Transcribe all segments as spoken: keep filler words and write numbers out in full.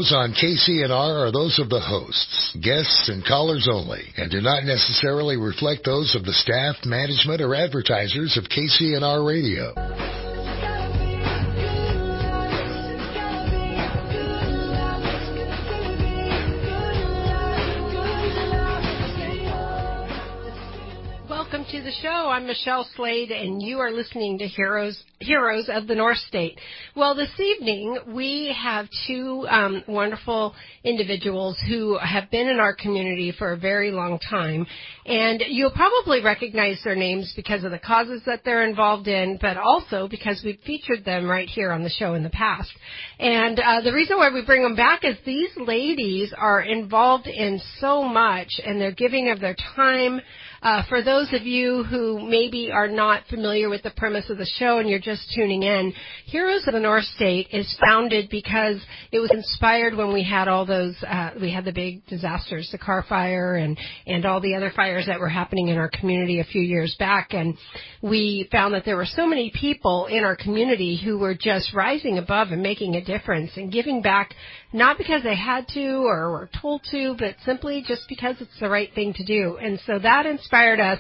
on K C N R are those of the hosts, guests, and callers only, and do not necessarily reflect those of the staff, management, or advertisers of K C N R Radio. Welcome to the show. I'm Michelle Slade, and you are listening to Heroes Heroes of the North State. Well, this evening we have two um, wonderful individuals who have been in our community for a very long time, and you'll probably recognize their names because of the causes that they're involved in, but also because we've featured them right here on the show in the past. And uh, the reason why we bring them back is these ladies are involved in so much, and they're giving of their time. Uh, for those of you who maybe are not familiar with the premise of the show and you're just tuning in, Heroes of the North State is founded because it was inspired when we had all those, uh, we had the big disasters, the Carr Fire and, and all the other fires that were happening in our community a few years back. And we found that there were so many people in our community who were just rising above and making a difference and giving back, not because they had to or were told to, but simply just because it's the right thing to do. And so that inspired us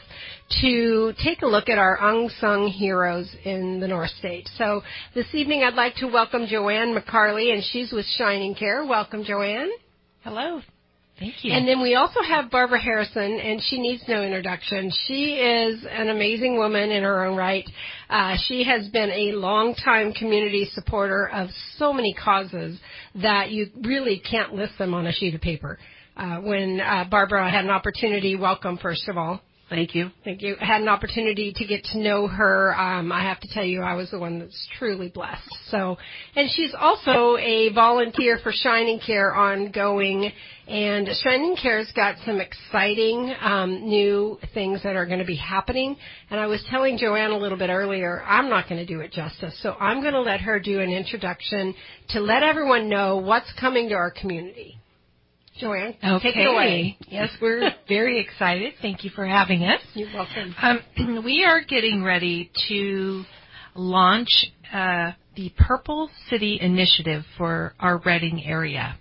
to take a look at our unsung heroes in the North State. So this evening I'd like to welcome Joanne McCarley, and she's with Shining Care. Welcome, Joanne. Hello. Thank you. And then we also have Barbara Harrison, and she needs no introduction. She is an amazing woman in her own right. Uh, she has been a longtime community supporter of so many causes that you really can't list them on a sheet of paper. Uh, when uh, Barbara had an opportunity, welcome, first of all. Thank you. Thank you. I had an opportunity to get to know her. Um, I have to tell you, I was the one that's truly blessed. So, and she's also a volunteer for Shining Care ongoing. And Shining Care's got some exciting um, new things that are going to be happening. And I was telling Joanne a little bit earlier, I'm not going to do it justice. So I'm going to let her do an introduction to let everyone know what's coming to our community. Joanne, okay. Take it away. Yes, we're very excited. Thank you for having us. You're welcome. Um, we are getting ready to launch uh, the Purple City Initiative for our Reading area.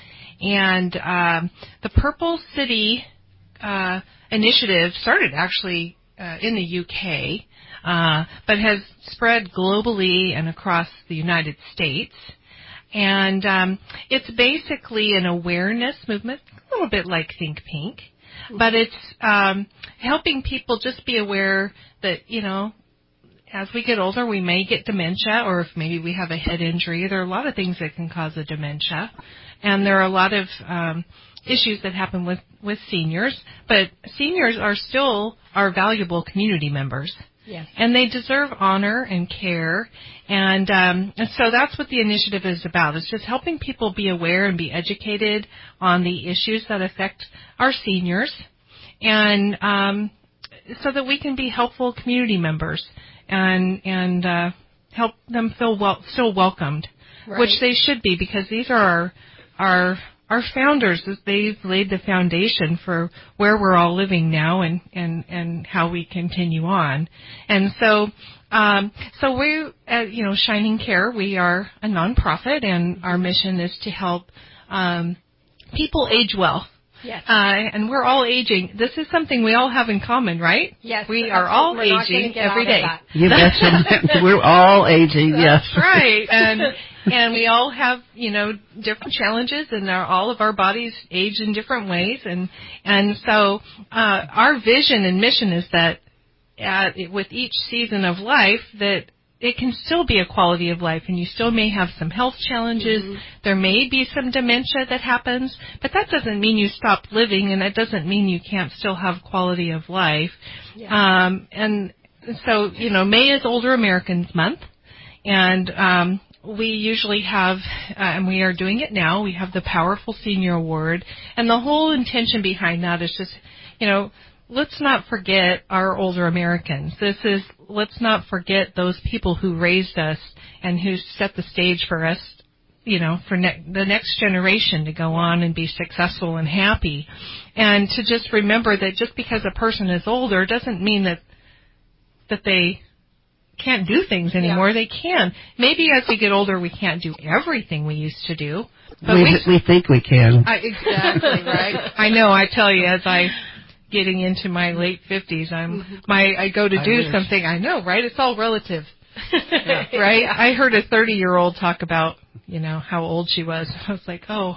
And um, the Purple City uh, Initiative started actually uh, in the U K, uh, but has spread globally and across the United States. And um, it's basically an awareness movement, a little bit like Think Pink, but it's um, helping people just be aware that, you know, as we get older, we may get dementia, or if maybe we have a head injury. There are a lot of things that can cause a dementia, and there are a lot of um, issues that happen with, with seniors, but seniors are still our valuable community members. Yes. And they deserve honor and care, and, um, and so that's what the initiative is about. It's just helping people be aware and be educated on the issues that affect our seniors, and um, so that we can be helpful community members and and uh, help them feel well, feel welcomed, right. Which they should be, because these are our our Our founders, they've laid the foundation for where we're all living now and, and, and how we continue on. And so, um, so we, uh, you know, Shining Care, we are a nonprofit, and our mission is to help um, people age well. Yes. Uh, and we're all aging. This is something we all have in common, right? Yes. We are all we're aging every day. You betcha. We're all aging, yes. That's right. And and we all have, you know, different challenges, and our, all of our bodies age in different ways. And and so uh, our vision and mission is that uh, with each season of life, that it can still be a quality of life, and you still may have some health challenges. Mm-hmm. There may be some dementia that happens, but that doesn't mean you stop living, and that doesn't mean you can't still have quality of life. Yeah. Um, and so, you know, May is Older Americans Month, and um, we usually have, uh, and we are doing it now, we have the Powerful Senior Award, and the whole intention behind that is just, you know, let's not forget our older Americans. This is, let's not forget those people who raised us and who set the stage for us, you know, for ne- the next generation to go on and be successful and happy. And to just remember that just because a person is older doesn't mean that that they can't do things anymore. Yeah. They can. Maybe as we get older we can't do everything we used to do, But we, we, we think we can. I, exactly, right? I know, I tell you, as I getting into my late fifties, I'm, mm-hmm. my, I go to I do wish. something, I know, right? It's all relative. Yeah, right? Yeah. I heard a thirty-year-old talk about, you know, how old she was. I was like, oh,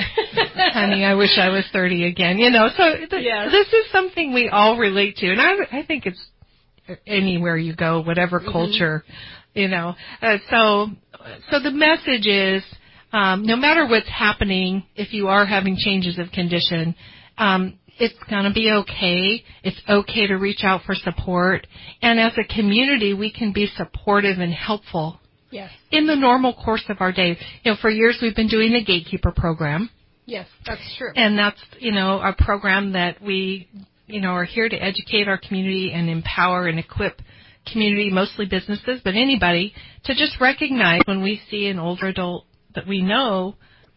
honey, I wish I was thirty again. You know, so th- yes. This is something we all relate to. And I, I think it's anywhere you go, whatever mm-hmm. culture, you know. Uh, so, so the message is, um, no matter what's happening, if you are having changes of condition, um, it's going to be okay. It's okay to reach out for support. And as a community, we can be supportive and helpful yes. in the normal course of our day. You know, for years we've been doing the Gatekeeper program. Yes, that's true. And that's, you know, a program that we, you know, are here to educate our community and empower and equip community, mostly businesses, but anybody, to just recognize when we see an older adult that we know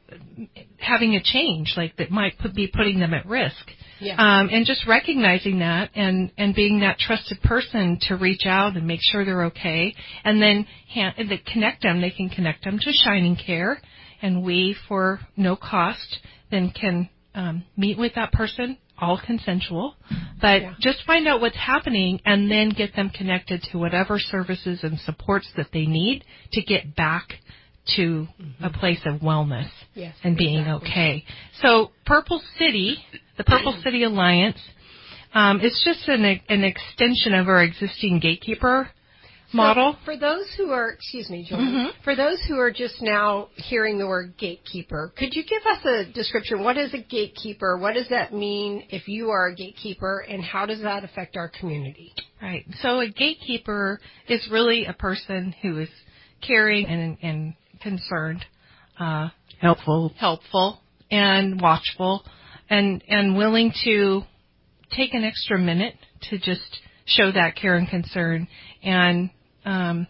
having a change, like that might put, be putting them at risk. Yeah. Um, and just recognizing that and, and being that trusted person to reach out and make sure they're okay. And then hand, and they connect them. They can connect them to Shining Care. And we, for no cost, then can um, meet with that person, all consensual. But yeah. just find out what's happening and then get them connected to whatever services and supports that they need to get back to mm-hmm. a place of wellness yes, and being exactly. okay. So Purple City, the Purple City Alliance, um, is just an, an extension of our existing Gatekeeper so model. For those who are, excuse me, Joan, mm-hmm. for those who are just now hearing the word gatekeeper, could you give us a description? What is a gatekeeper? What does that mean if you are a gatekeeper, and how does that affect our community? Right. So a gatekeeper is really a person who is caring and, and concerned, uh, helpful, helpful, and watchful, and and willing to take an extra minute to just show that care and concern, and um,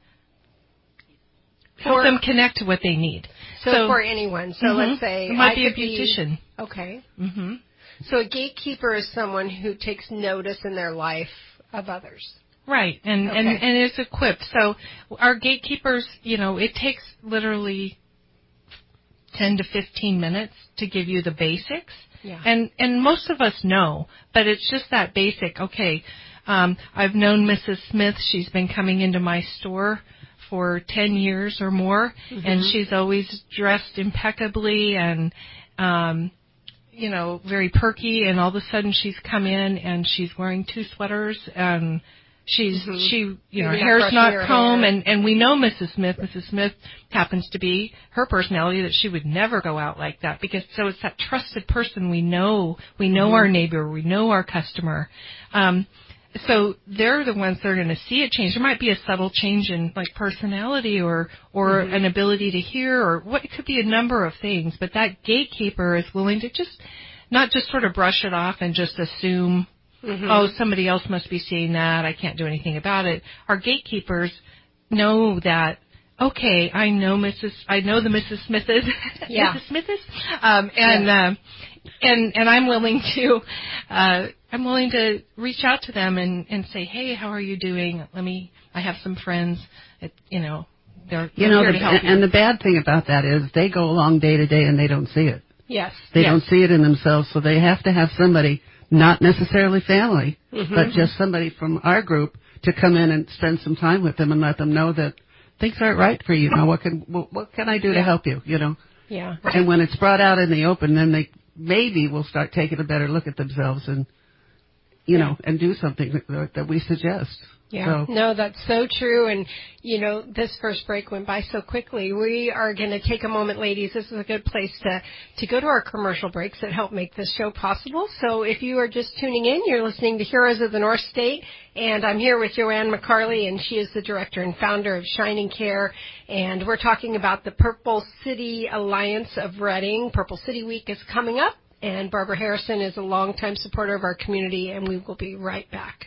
help for, them connect to what they need. So, so for anyone, so mm-hmm. let's say it might I be a could beautician. Be, okay. Mm-hmm. So a gatekeeper is someone who takes notice in their life of others. Right, and, okay. and, and is equipped. So our gatekeepers, you know, it takes literally ten to fifteen minutes to give you the basics. Yeah. And and most of us know, but it's just that basic. Okay, um, I've known Missus Smith. She's been coming into my store for ten years or more, mm-hmm. and she's always dressed impeccably and, um, you know, very perky. And all of a sudden she's come in and she's wearing two sweaters and She's mm-hmm. she you know, Maybe her hair's not her combed, hair. and and we know Missus Smith. Missus Smith happens to be her personality that she would never go out like that, because so it's that trusted person we know. We know mm-hmm. our neighbor, we know our customer. Um, so they're the ones that are going to see a change. There might be a subtle change in like personality or or mm-hmm. an ability to hear, or what it could be a number of things. But that gatekeeper is willing to just not just sort of brush it off and just assume. Mm-hmm. Oh, somebody else must be seeing that. I can't do anything about it. Our gatekeepers know that, okay, I know Missus I know the Missus Smiths. Yeah. Missus Smiths. Um, and, yeah. um, and, and I'm willing to, uh, I'm willing to reach out to them and, and say, hey, how are you doing? Let me, I have some friends that, you know, they're, you they're know, here the, to help you. And the bad thing about that is they go along day to day and they don't see it. Yes. They yes. don't see it in themselves, so they have to have somebody, not necessarily family, mm-hmm. but just somebody from our group to come in and spend some time with them and let them know that things aren't right for you. Now, what can what, what can I do yeah. to help you? You know. Yeah. And when it's brought out in the open, then they maybe will start taking a better look at themselves and, you yeah. know, and do something that, that we suggest. Yeah, so. no, that's so true. And, you know, this first break went by so quickly. We are going to take a moment, ladies. This is a good place to, to go to our commercial breaks that help make this show possible. So if you are just tuning in, you're listening to Heroes of the North State. And I'm here with Joanne McCarley, and she is the director and founder of Shining Care. And we're talking about the Purple City Alliance of Reading. Purple City Week is coming up. And Barbara Harrison is a longtime supporter of our community, and we will be right back.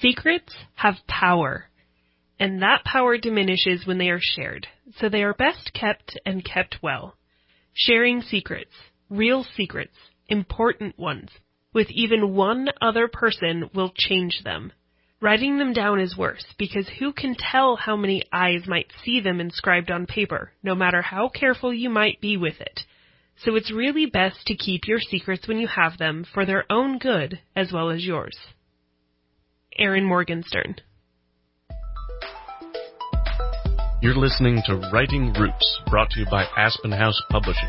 Secrets have power, and that power diminishes when they are shared, so they are best kept and kept well. Sharing secrets, real secrets, important ones, with even one other person will change them. Writing them down is worse, because who can tell how many eyes might see them inscribed on paper, no matter how careful you might be with it. So it's really best to keep your secrets when you have them for their own good as well as yours. Erin Morgenstern. You're listening to Writing Roots, brought to you by Aspen House Publishing.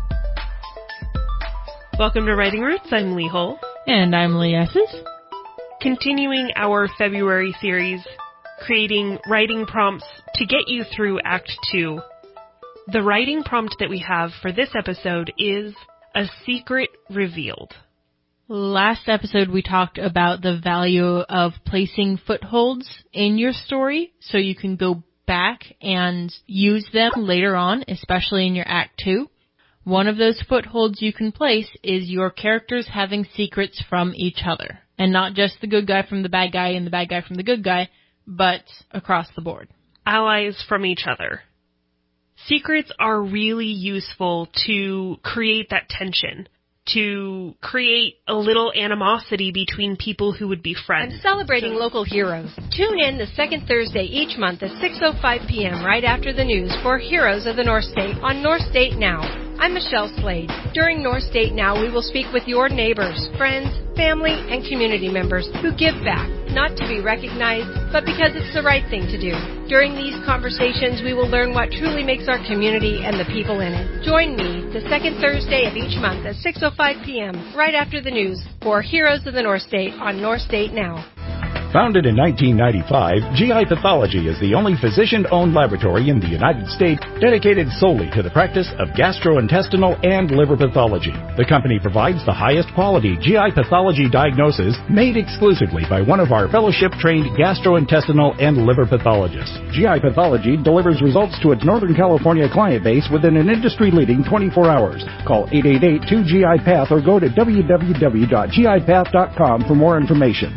Welcome to Writing Roots. I'm Lee Hull. And I'm Lee Esses. Continuing our February series, creating writing prompts to get you through Act Two. The writing prompt that we have for this episode is A Secret Revealed. Last episode we talked about the value of placing footholds in your story so you can go back and use them later on, especially in your Act Two. One of those footholds you can place is your characters having secrets from each other. And not just the good guy from the bad guy and the bad guy from the good guy, but across the board. Allies from each other. Secrets are really useful to create that tension, to create a little animosity between people who would be friends. I'm celebrating local heroes. Tune in the second Thursday each month at six oh five p.m. right after the news for Heroes of the North State on North State Now. I'm Michelle Slade. During North State Now, we will speak with your neighbors, friends, family, and community members who give back, not to be recognized, but because it's the right thing to do. During these conversations, we will learn what truly makes our community and the people in it. Join me the second Thursday of each month at six oh five p.m. right after the news for Heroes of the North State on North State Now. Founded in nineteen ninety-five, G I Pathology is the only physician-owned laboratory in the United States dedicated solely to the practice of gastrointestinal and liver pathology. The company provides the highest quality G I pathology diagnosis made exclusively by one of our fellowship-trained gastrointestinal and liver pathologists. G I Pathology delivers results to its Northern California client base within an industry-leading twenty-four hours. Call eight eight eight, two G I path or go to w w w dot g i path dot com for more information.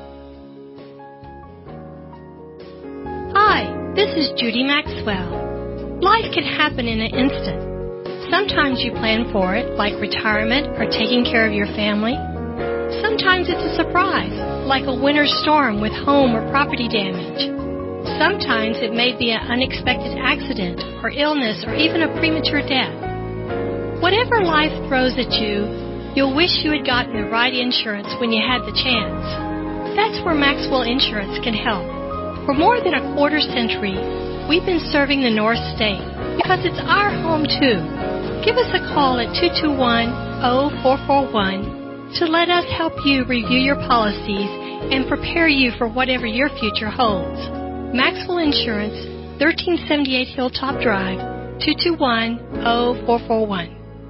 This is Judy Maxwell. Life can happen in an instant. Sometimes you plan for it, like retirement or taking care of your family. Sometimes it's a surprise, like a winter storm with home or property damage. Sometimes it may be an unexpected accident or illness or even a premature death. Whatever life throws at you, you'll wish you had gotten the right insurance when you had the chance. That's where Maxwell Insurance can help. For more than a quarter century, we've been serving the North State because it's our home, too. Give us a call at two two one, oh four four one to let us help you review your policies and prepare you for whatever your future holds. Maxwell Insurance, thirteen seventy-eight Hilltop Drive, two two one, oh four four one.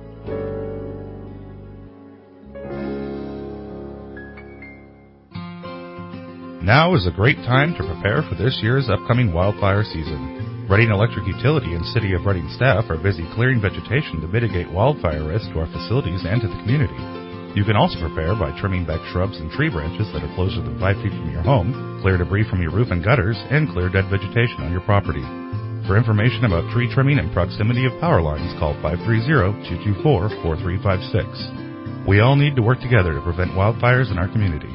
Now is a great time to prepare for this year's upcoming wildfire season. Reading Electric Utility and City of Reading staff are busy clearing vegetation to mitigate wildfire risk to our facilities and to the community. You can also prepare by trimming back shrubs and tree branches that are closer than five feet from your home, clear debris from your roof and gutters, and clear dead vegetation on your property. For information about tree trimming and proximity of power lines, call five three zero, two two four, four three five six. We all need to work together to prevent wildfires in our community.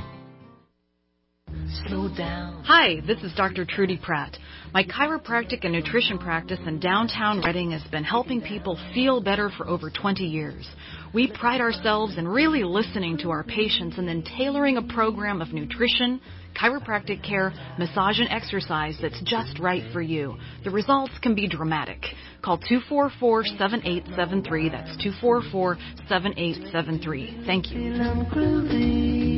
Slow down. Hi, this is Doctor Trudy Pratt. My chiropractic and nutrition practice in downtown Reading has been helping people feel better for over twenty years. We pride ourselves in really listening to our patients and then tailoring a program of nutrition, chiropractic care, massage, and exercise that's just right for you. The results can be dramatic. Call two four four, seven eight seven three. That's two four four, seven eight seven three. Thank you.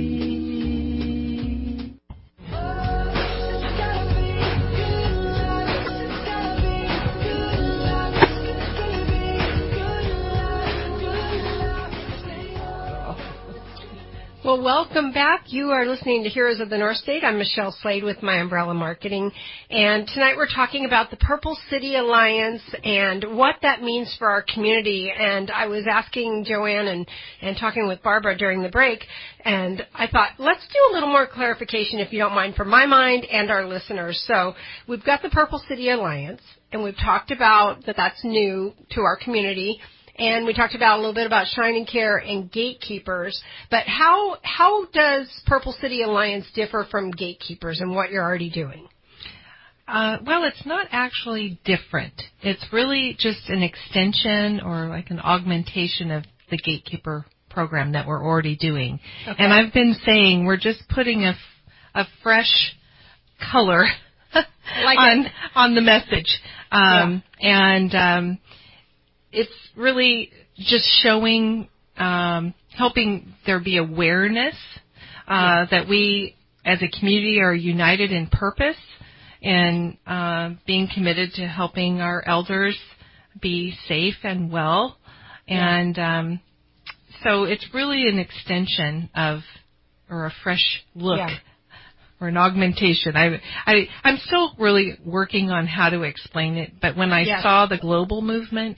Well, welcome back. You are listening to Heroes of the North State. I'm Michelle Slade with My Umbrella Marketing. And tonight we're talking about the Purple City Alliance and what that means for our community. And I was asking Joanne and, and talking with Barbara during the break, and I thought, let's do a little more clarification, if you don't mind, for my mind and our listeners. So we've got the Purple City Alliance, and we've talked about that that's new to our community. And we talked about a little bit about Shining Care and gatekeepers. But how how does Purple City Alliance differ from gatekeepers and what you're already doing? Uh, well, it's not actually different. It's really just an extension or like an augmentation of the gatekeeper program that we're already doing. Okay. And I've been saying we're just putting a, a fresh color like on, on the message. Um, yeah. And um, it's really just showing, um, helping there be awareness uh, yeah. that we as a community are united in purpose and uh, being committed to helping our elders be safe and well. Yeah. And um, so it's really an extension of, or a fresh look. Yeah. Or an augmentation. I, I, I'm still really working on how to explain it, but when I yes. saw the global movement,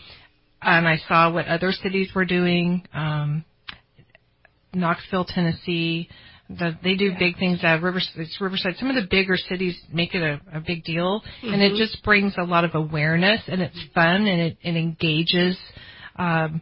and I saw what other cities were doing, um, Knoxville, Tennessee, the, they do yeah. big things at Riverside, Riverside. Some of the bigger cities make it a, a big deal, mm-hmm. and it just brings a lot of awareness, and it's fun, and it, it engages um,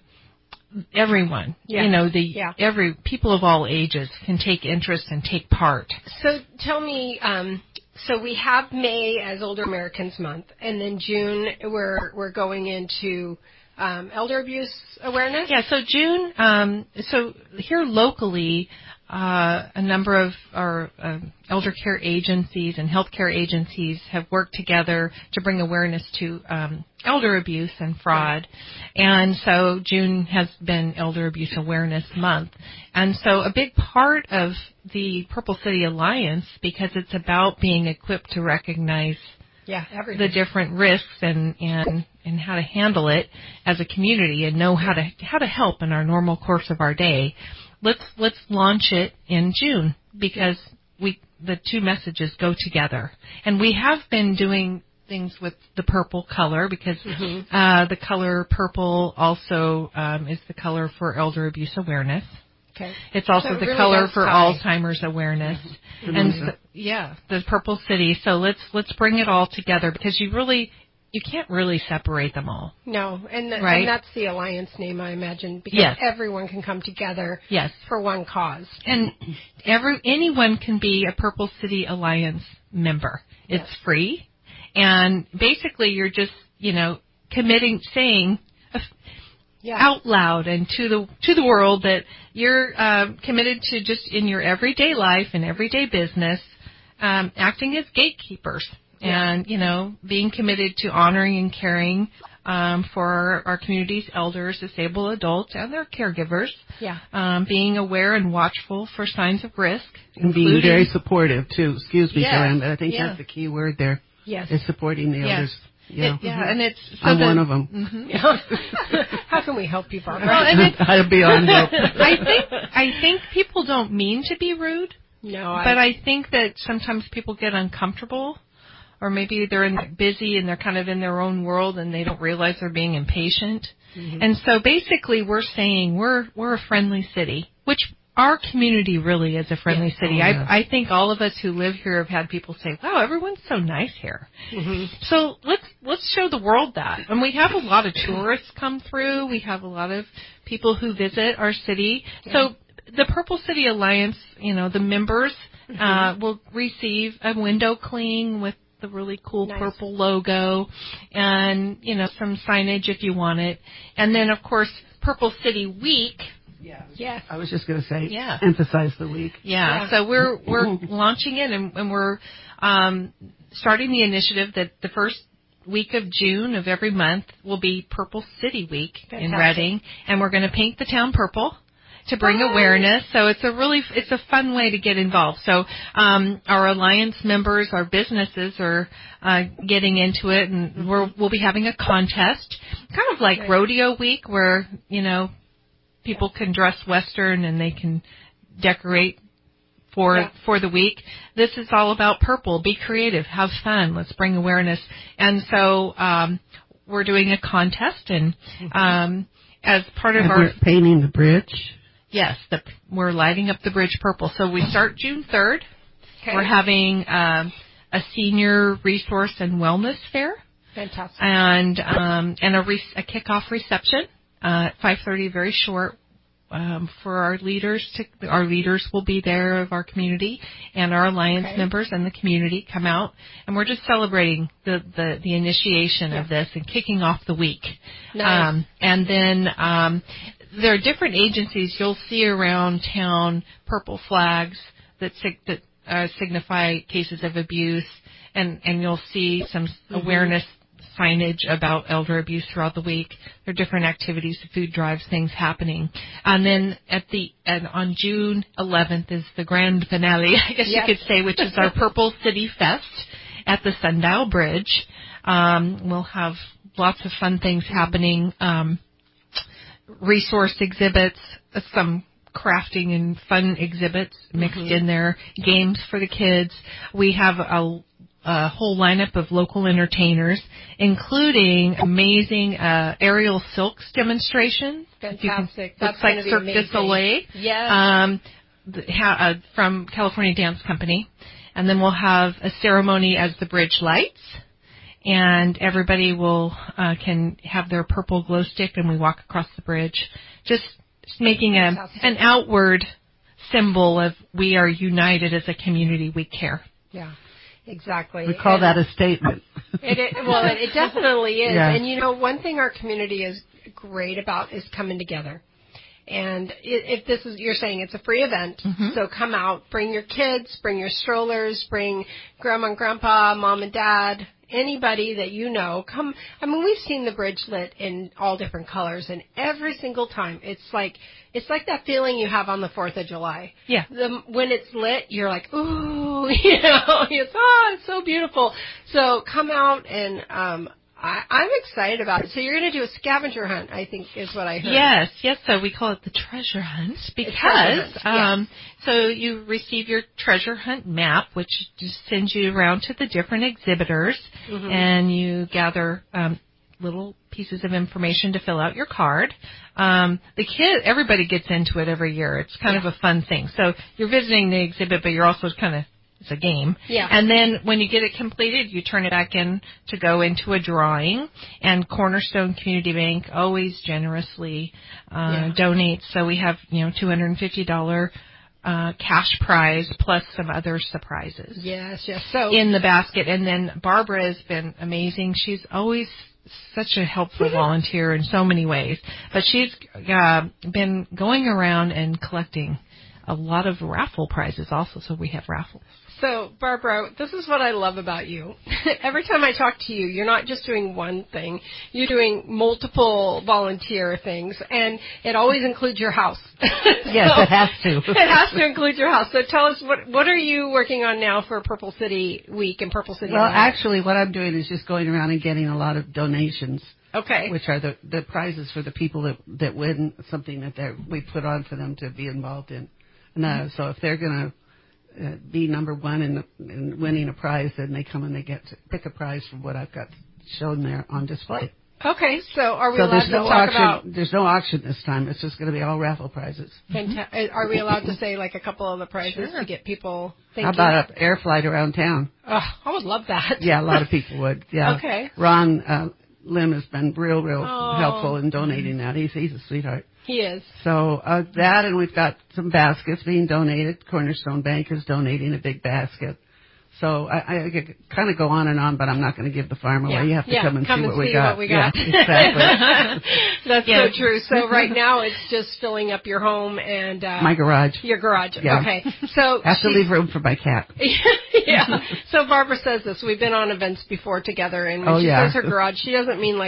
everyone. Yeah. You know, the yeah. every people of all ages can take interest and take part. So tell me. Um, So we have May as Older Americans Month, and then June we're we're going into um, elder abuse awareness. Yeah. So June. Um, so here locally, uh, a number of our uh, elder care agencies and healthcare agencies have worked together to bring awareness to um, elder abuse and fraud. Right. And so June has been Elder Abuse Awareness Month. And so a big part of the Purple City Alliance, because it's about being equipped to recognize yeah, the different risks and, and, and how to handle it as a community and know how to how to help in our normal course of our day. Let's let's launch it in June because we the two messages go together. And we have been doing things with the purple color because mm-hmm. uh, the color purple also um, is the color for elder abuse awareness. Okay. It's also so it the really color for tie. Alzheimer's awareness, mm-hmm. and so, yeah, the Purple City. So let's let's bring it all together because you really you can't really separate them all. No, and, the, right? and that's the alliance name, I imagine, because yes. everyone can come together yes. for one cause. And every anyone can be a Purple City Alliance member. It's yes. free, and basically you're just you know committing, saying. Yeah. out loud and to the to the world that you're uh, committed to just in your everyday life and everyday business, um, acting as gatekeepers yeah. and you know being committed to honoring and caring um, for our, our community's elders, disabled adults, and their caregivers. Yeah, um, being aware and watchful for signs of risk, and being very supportive too. Excuse me, yes. Joanne, but I think yeah. that's the key word there. Yes, is supporting the yes. elders. Yeah, it, yeah, mm-hmm. and it's so I'm the, one of them. Mm-hmm. Yeah. How can we help you, Barbara? Well, and it's, I'd be on help. I think I think people don't mean to be rude. No, I, but I think that sometimes people get uncomfortable, or maybe they're in, busy and they're kind of in their own world and they don't realize they're being impatient. Mm-hmm. And so basically, we're saying we're we're a friendly city, which. Our community really is a friendly yeah. city. Oh, yeah. I, I think all of us who live here have had people say, "Wow, everyone's so nice here." Mm-hmm. So let's let's show the world that. And we have a lot of tourists come through. We have a lot of people who visit our city. Yeah. So the Purple City Alliance, you know, the members mm-hmm. uh, will receive a window cling with the really cool nice. Purple logo, and you know some signage if you want it. And then of course Purple City Week. Yeah. Yes. I was just going to say, yeah. emphasize the week. Yeah. yeah. So we're we're launching it, and, and we're um, starting the initiative that the first week of June of every month will be Purple City Week Fantastic. In Reading, and we're going to paint the town purple to bring Hi. Awareness. So it's a really it's a fun way to get involved. So um, our alliance members, our businesses are uh, getting into it, and mm-hmm. we're, we'll be having a contest, kind of like right. Rodeo Week, where you know. People can dress Western and they can decorate for yeah. for the week. This is all about purple. Be creative. Have fun. Let's bring awareness. And so um, we're doing a contest, and um, as part of and our we're painting the bridge. Yes, the, we're lighting up the bridge purple. So we start June third. Okay. We're having um, a senior resource and wellness fair. Fantastic. And um, and a, re- a kickoff reception uh, at five thirty, very short, um, for our leaders. To, our leaders will be there of our community, and our alliance okay. members and the community come out, and we're just celebrating the the, the initiation yeah. of this and kicking off the week. Nice. Um, and then um, there are different agencies you'll see around town, purple flags that sig- that uh, signify cases of abuse, and and you'll see some mm-hmm. awareness signage about elder abuse throughout the week. There are different activities, food drives, things happening. And then at the and on June eleventh is the grand finale, I guess yes. you could say, which is our Purple City Fest at the Sundial Bridge. Um, we'll have lots of fun things happening, um, resource exhibits, some crafting and fun exhibits mixed mm-hmm. in there, games for the kids. We have a a whole lineup of local entertainers, including amazing uh, aerial silks demonstrations. Fantastic. Can, looks like Cirque du Soleil. Yes. Um, the, ha, uh, from California Dance Company. And then we'll have a ceremony as the bridge lights. And everybody will uh, can have their purple glow stick, and we walk across the bridge. Just, just making a, an outward symbol of we are united as a community. We care. Yeah. Exactly. We call and that a statement. It, it, well, it, it definitely is. Yeah. And, you know, one thing our community is great about is coming together. And if this is, you're saying it's a free event, mm-hmm. so come out, bring your kids, bring your strollers, bring grandma and grandpa, mom and dad, anybody that you know. Come. I mean, we've seen the bridge lit in all different colors, and every single time it's like it's like that feeling you have on the Fourth of July. Yeah. The, when it's lit, you're like, ooh, you know, it's oh, it's so beautiful. So come out and. um I, I'm excited about it. So you're going to do a scavenger hunt, I think, is what I heard. Yes, yes. So we call it the treasure hunt because treasure hunt, um, yes. so you receive your treasure hunt map, which just sends you around to the different exhibitors, mm-hmm. and you gather um, little pieces of information to fill out your card. Um, the kid, everybody gets into it every year. It's kind yeah. of a fun thing. So you're visiting the exhibit, but you're also kind of It's a game. Yeah. And then when you get it completed, you turn it back in to go into a drawing. And Cornerstone Community Bank always generously uh, yeah. donates. So we have, you know, two hundred fifty dollars uh, cash prize plus some other surprises. Yes, yes. So in the basket. And then Barbara has been amazing. She's always such a helpful volunteer in so many ways. But she's uh, been going around and collecting a lot of raffle prizes also, so we have raffles. So, Barbara, this is what I love about you. Every time I talk to you, you're not just doing one thing. You're doing multiple volunteer things, and it always includes your house. Yes, so, it has to. It has to include your house. So tell us, what what are you working on now for Purple City Week and Purple City Well, Night? Actually, what I'm doing is just going around and getting a lot of donations. Okay. Which are the, the prizes for the people that, that win something that we put on for them to be involved in. And, uh, so if they're going to uh, be number one in, in winning a prize, then they come and they get to pick a prize from what I've got shown there on display. Okay, so are we so allowed there's to no talk auction, about... There's no auction this time. It's just going to be all raffle prizes. Fanta- are we allowed to say, like, a couple of the prizes Sure. to get people thinking? How about an air flight around town? Oh, I would love that. Yeah, a lot of people would. Yeah. Okay. Ron uh, Lim has been real, real oh. helpful in donating that. He's, he's a sweetheart. He is. So uh, that, and we've got some baskets being donated. Cornerstone Bank is donating a big basket. So I, I could kind of go on and on, but I'm not going to give the farm away. Yeah. You have to yeah. come and come see, and what, see we got. what we got. Yeah, exactly. That's yeah. so true. So right now it's just filling up your home and... Uh, my garage. Your garage. Yeah. Okay. So I have to leave room for my cat. Yeah. So Barbara says this. We've been on events before together, and when oh, she yeah. says her garage, she doesn't mean like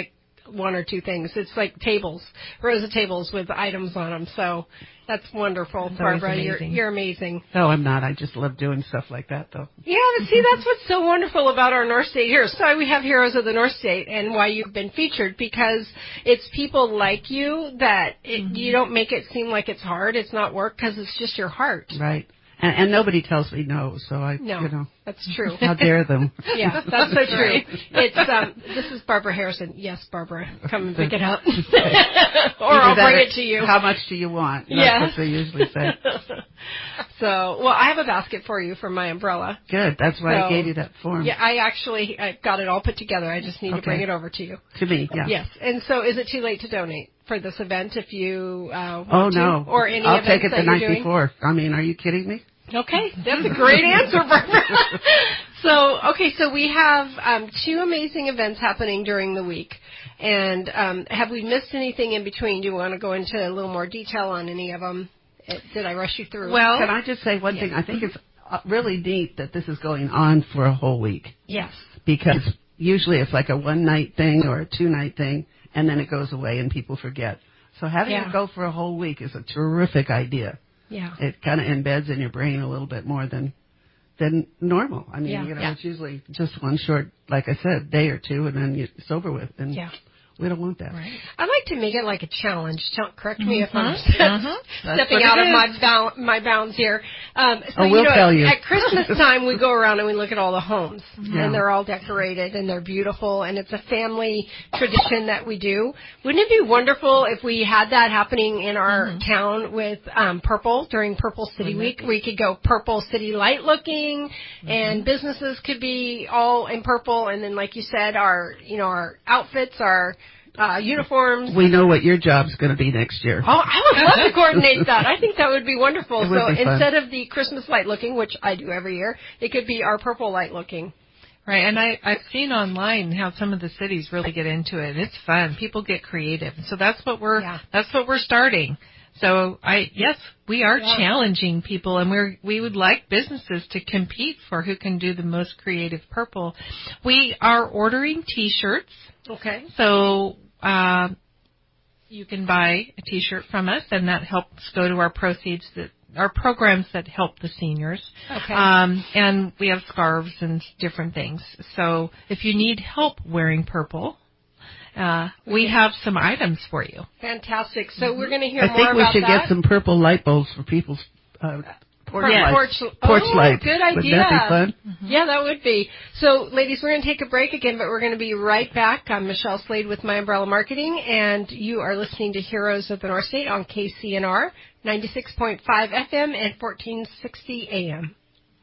one or two things. It's like tables, rows of tables with items on them. So that's wonderful, That's Barbara. You're amazing. you're amazing. No, I'm not. I just love doing stuff like that, though. Yeah, but see, that's what's so wonderful about our North State Heroes. So why we have Heroes of the North State and why you've been featured, because it's people like you that it, mm-hmm. you don't make it seem like it's hard, it's not work, because it's just your heart. Right. And, and nobody tells me no, so I, no, you know. That's true. How dare them? Yeah, that's so true. It's um, this is Barbara Harrison. Yes, Barbara, come and pick it up, or I'll bring it to you. How much do you want? That's yeah. what they usually say. So, well, I have a basket for you for my umbrella. Good. That's why so, I gave you that form. Yeah, I actually I got it all put together. I just need okay. to bring it over to you. To me, yeah. Yes. And so, is it too late to donate for this event if you uh, want oh, to? no. Or any I'll events take it that the you're night doing? before. I mean, are you kidding me? Okay, that's a great answer, Barbara. So, okay, so we have um, two amazing events happening during the week. And um, have we missed anything in between? Do you want to go into a little more detail on any of them? Did I rush you through? Well, can I just say one yeah. thing? I think it's really neat that this is going on for a whole week. Yes. Because usually it's like a one-night thing or a two-night thing, and then it goes away and people forget. So having yeah. it go for a whole week is a terrific idea. Yeah. It kind of embeds in your brain a little bit more than than normal. I mean, yeah. you know, yeah. it's usually just one short, like I said, day or two, and then it's over with. And yeah. we don't want that. Right. I like to make it like a challenge. Don't correct me mm-hmm. if I'm mm-hmm. stepping out of my bound, my bounds here. Um, so, oh, we'll you know, tell you. At Christmas time, we go around and we look at all the homes, yeah. and they're all decorated and they're beautiful, and it's a family tradition that we do. Wouldn't it be wonderful if we had that happening in our mm-hmm. town with um, Purple during Purple City mm-hmm. Week? We could go Purple City light looking, mm-hmm. and businesses could be all in purple, and then, like you said, our you know our outfits are. Uh, uniforms. We know what your job's going to be next year. Oh, I would love to coordinate that. I think that would be wonderful. It would so be fun. Instead of the Christmas light looking, which I do every year, it could be our purple light looking. Right, and I, I've seen online how some of the cities really get into it. It's fun. People get creative. So that's what we're yeah. that's what we're starting. So I yes, we are yeah. challenging people, and we're we would like businesses to compete for who can do the most creative purple. We are ordering T-shirts. Okay. So uh, you can buy a T-shirt from us, and that helps go to our proceeds that our programs that help the seniors. Okay. Um, and we have scarves and different things. So if you need help wearing purple, uh, we have some items for you. Fantastic. So we're going to hear I more think we about should that. get some purple light bulbs for people's uh, porch yeah. lights. Porch, porch oh, lights. Good idea. Would that be fun? Mm-hmm. Yeah, that would be. So, ladies, we're going to take a break again, but we're going to be right back. I'm Michelle Slade with My Umbrella Marketing, and you are listening to Heroes of the North State on K C N R, ninety-six point five F M and fourteen sixty A M.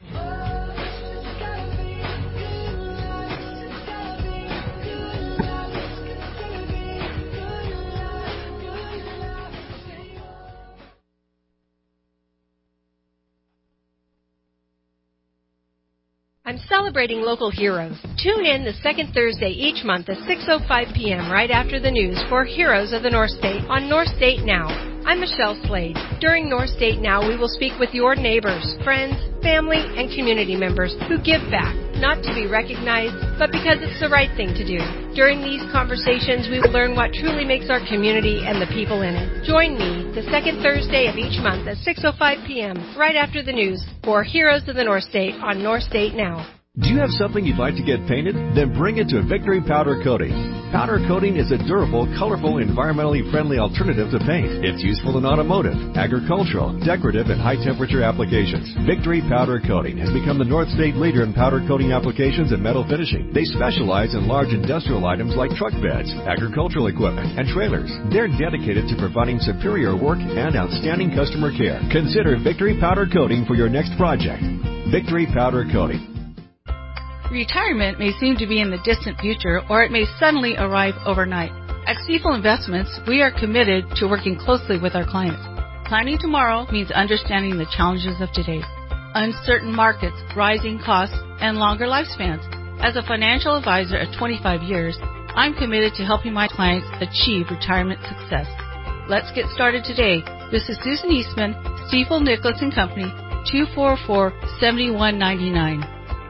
I'm celebrating local heroes. Tune in the second Thursday each month at six oh five p.m. right after the news for Heroes of the North State on North State Now. I'm Michelle Slade. During North State Now, we will speak with your neighbors, friends, family, and community members who give back, not to be recognized, but because it's the right thing to do. During these conversations, we will learn what truly makes our community and the people in it. Join me the second Thursday of each month at six oh five p.m. right after the news for Heroes of the North State on North State Now. Do you have something you'd like to get painted? Then bring it to Victory Powder Coating. Powder coating is a durable, colorful, environmentally friendly alternative to paint. It's useful in automotive, agricultural, decorative, and high-temperature applications. Victory Powder Coating has become the North State leader in powder coating applications and metal finishing. They specialize in large industrial items like truck beds, agricultural equipment, and trailers. They're dedicated to providing superior work and outstanding customer care. Consider Victory Powder Coating for your next project. Victory Powder Coating. Retirement may seem to be in the distant future, or it may suddenly arrive overnight. At Stifel Investments, we are committed to working closely with our clients. Planning tomorrow means understanding the challenges of today. Uncertain markets, rising costs, and longer lifespans. As a financial advisor of twenty-five years, I'm committed to helping my clients achieve retirement success. Let's get started today. This is Susan Eastman, Stifel Nicholas and Company, two four four, seven one nine nine.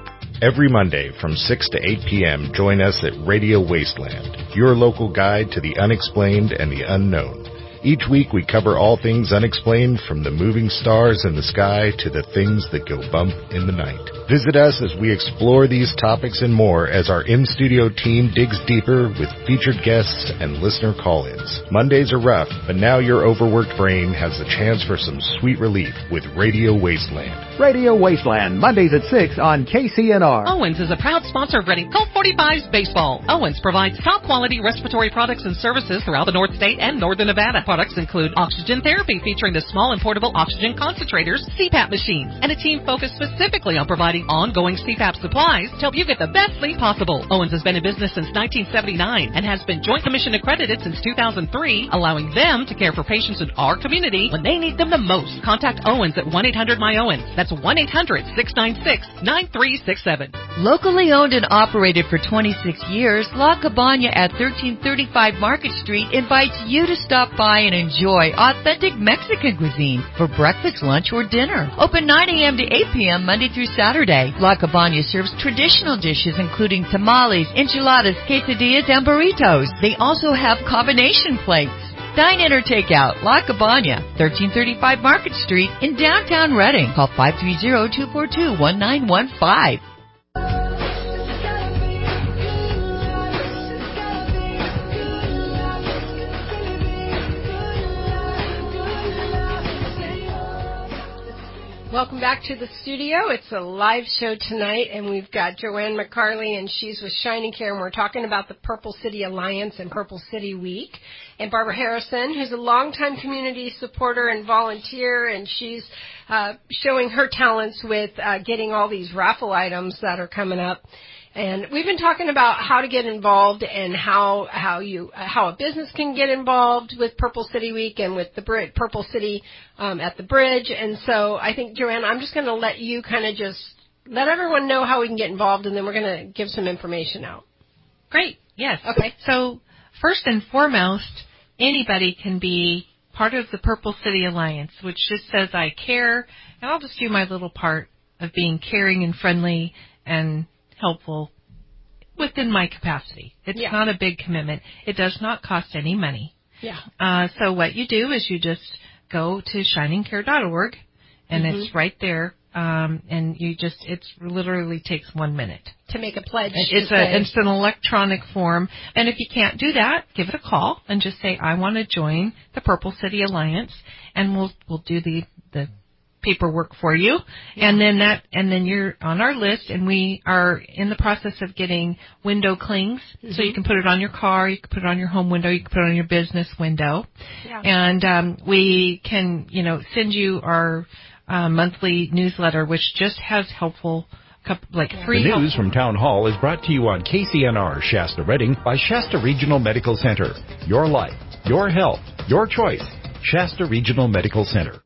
Every Monday from six to eight p.m., join us at Radio Wasteland, your local guide to the unexplained and the unknown. Each week we cover all things unexplained, from the moving stars in the sky to the things that go bump in the night. Visit us as we explore these topics and more as our in-studio team digs deeper with featured guests and listener call-ins. Mondays are rough, but now your overworked brain has the chance for some sweet relief with Radio Wasteland. Radio Wasteland, Mondays at six on K C N R. Owens is a proud sponsor of Reading Colt forty-fives Baseball. Owens provides top-quality respiratory products and services throughout the North State and Northern Nevada. Products include oxygen therapy featuring the small and portable oxygen concentrators, C PAP machines, and a team focused specifically on providing ongoing C PAP supplies to help you get the best sleep possible. Owens has been in business since nineteen seventy-nine and has been Joint Commission accredited since two thousand three, allowing them to care for patients in our community when they need them the most. Contact Owens at one eight hundred M Y Owens. That's one eight hundred six nine six nine three six seven. Locally owned and operated for twenty-six years, La Cabana at thirteen thirty-five Market Street invites you to stop by and enjoy authentic Mexican cuisine for breakfast, lunch, or dinner. Open nine a.m. to eight p.m. Monday through Saturday. La Cabana serves traditional dishes including tamales, enchiladas, quesadillas, and burritos. They also have combination plates. Dine in or take out. La Cabana, thirteen thirty-five Market Street in downtown Reading. Call five three zero, two four two, one nine one five. Welcome back to the studio. It's a live show tonight, and we've got Joanne McCarley, and she's with Shining Care, and we're talking about the Purple City Alliance and Purple City Week. And Barbara Harrison, who's a longtime community supporter and volunteer, and she's uh, showing her talents with uh, getting all these raffle items that are coming up. And we've been talking about how to get involved and how how you how a business can get involved with Purple City Week and with the Brid- Purple City um, at the bridge. And so I think, Joanne, I'm just going to let you kind of just let everyone know how we can get involved, and then we're going to give some information out. Great. Yes. Okay. So first and foremost, anybody can be part of the Purple City Alliance, which just says I care, and I'll just do my little part of being caring and friendly and helpful within my capacity. It's yeah. not a big commitment. It does not cost any money. Yeah. Uh, so what you do is you just go to shining care dot org, and mm-hmm. it's right there. Um, and you just, it's literally takes one minute to make a pledge. It's a, say. it's an electronic form. And if you can't do that, give it a call and just say, I want to join the Purple City Alliance, and we'll, we'll do the, the paperwork for you. Yeah. And then that, and then you're on our list, and we are in the process of getting window clings. Mm-hmm. So you can put it on your car, you can put it on your home window, you can put it on your business window. Yeah. And, um, we can, you know, send you our, Uh, monthly newsletter, which just has helpful, like free. The news from Town Hall is brought to you on K C N R Shasta Reading by Shasta Regional Medical Center. Your life, your health, your choice. Shasta Regional Medical Center.